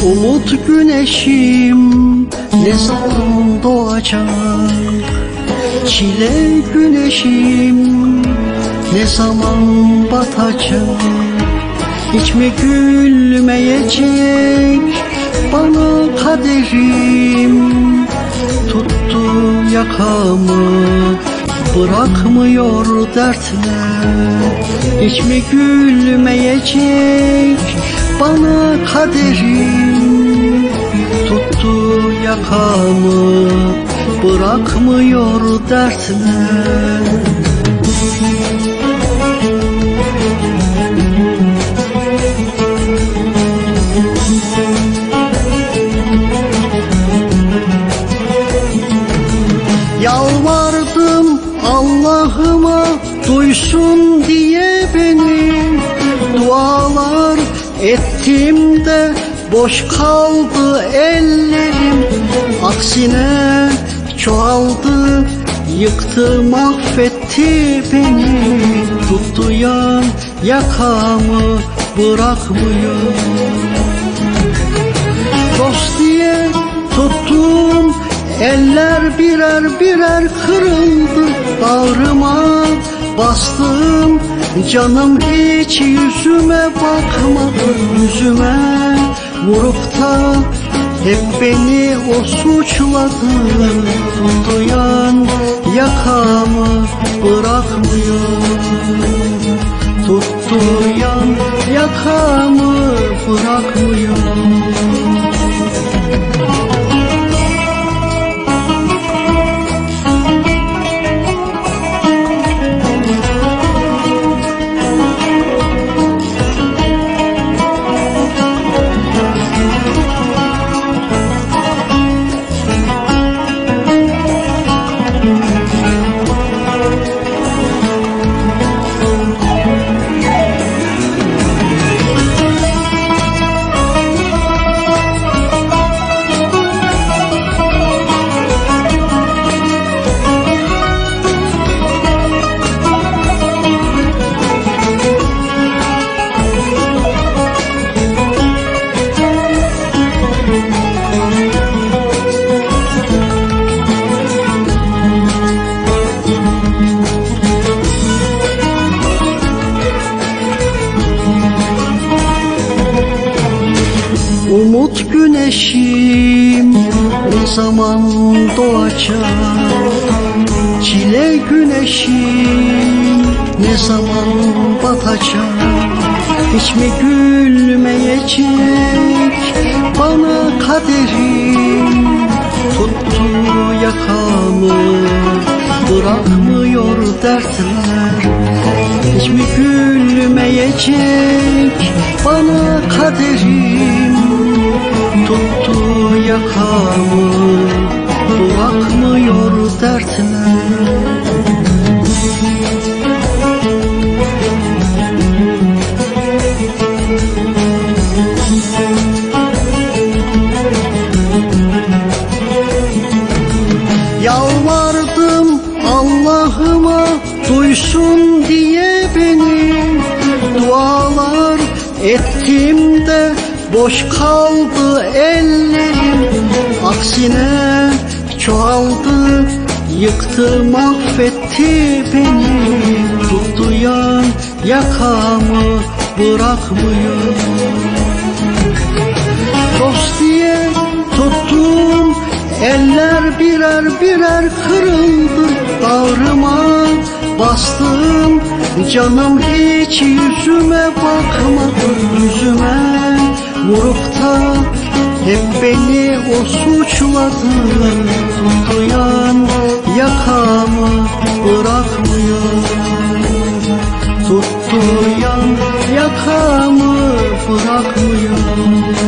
Umut güneşim ne zaman doğacak? Çile güneşim ne zaman batacak? Hiç mi gülmeyecek bana kaderim? Tuttu yakamı, bırakmıyor dertler. Hiç mi gülmeyecek bana kaderim? Tuttu yakamı, bırakmıyor dertler. Yalvardım Allah'ıma duysun diye beni, dualar ettim de boş kaldı ellerim. Aksine çoğaldı, yıktı, mahvetti beni. Tuttu yan yakamı, bırakmıyor. Dost diye tuttum, eller birer birer kırıldı. Bağrıma bastım, canım hiç yüzüme bakmadı. Yüzüme vurup da hep beni o suçladı. Tuttu yan yakamı, bırakmıyor. Tuttu yan yakamı, bırakmıyor. Umut güneşim ne zaman doğacak? Çile güneşim ne zaman batacak? Hiç mi gülmeyecek bana kaderim? Tuttu yakamı, bırakmıyor dertler. Hiç mi gülmeyecek bana kaderim? Tuttu yakamı, bırakmıyor dertler. Yalvardım Allah'ıma duysun diye beni, dualar ettim de boş kaldı ellerim. Aksine çoğaldı, yıktı, mahvetti beni. Tuttu yan yakamı, bırakmıyor. Dost diye tuttum, eller birer birer kırıldı. Bağrıma bastım, canım hiç yüzüme bakmadı. Yüzüme vurup da hep beni o suçladı. Tuttu yan yakamı, bırakmıyor. Tuttu yan yakamı, bırakmıyor.